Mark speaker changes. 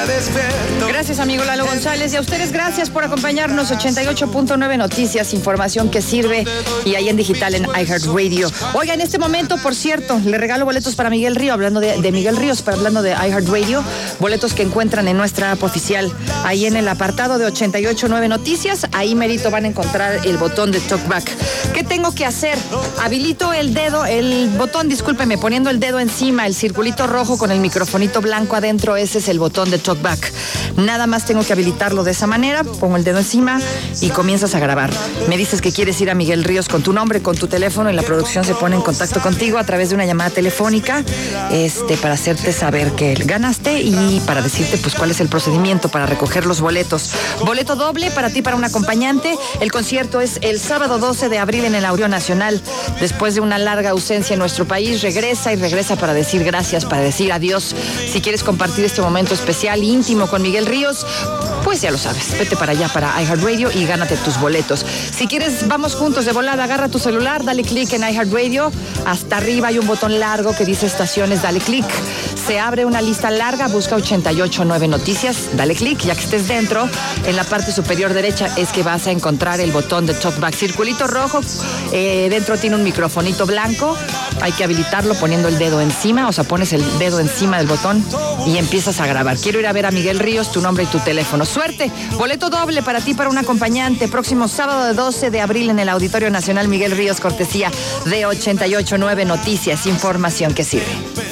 Speaker 1: Gracias, amigo Lalo González. Y a ustedes, gracias por acompañarnos. 88.9 Noticias, información que sirve. Y ahí en digital en iHeartRadio. Oiga, en este momento, por cierto, le regalo boletos para Miguel Río, hablando de Miguel Ríos, pero hablando de iHeartRadio. Boletos que encuentran en nuestra app oficial. Ahí en el apartado de 88.9 Noticias, ahí merito van a encontrar el botón de TalkBack. ¿Qué tengo que hacer? Habilito el dedo, el botón, discúlpeme, poniendo el dedo encima, el circulito rojo con el microfonito blanco adentro, ese es el botón de TalkBack. Nada más tengo que habilitarlo de esa manera, pongo el dedo encima y comienzas a grabar. Me dices que quieres ir a Miguel Ríos con tu nombre, con tu teléfono, y la producción se pone en contacto contigo a través de una llamada telefónica, para hacerte saber que ganaste y para decirte pues cuál es el procedimiento para recoger los boletos. Boleto doble para ti, para un acompañante. El concierto es el sábado 12 de abril en el Auditorio Nacional. Después de una larga ausencia en nuestro país, regresa para decir gracias, para decir adiós. Si quieres compartir este momento especial, íntimo con Miguel Ríos, pues ya lo sabes, vete para allá, para iHeartRadio, y gánate tus boletos. Si quieres, vamos juntos de volada, agarra tu celular, dale clic en iHeartRadio, hasta arriba hay un botón largo que dice estaciones, dale clic. Se abre una lista larga, busca 88.9 Noticias, dale clic, ya que estés dentro, en la parte superior derecha es que vas a encontrar el botón de TalkBack, circulito rojo, dentro tiene un microfonito blanco, hay que habilitarlo poniendo el dedo encima, o sea, pones el dedo encima del botón y empiezas a grabar. Quiero ir a ver a Miguel Ríos, tu nombre y tu teléfono. ¡Suerte! Boleto doble para ti, para un acompañante, próximo sábado de 12 de abril en el Auditorio Nacional Miguel Ríos, cortesía de 88.9 Noticias, información que sirve.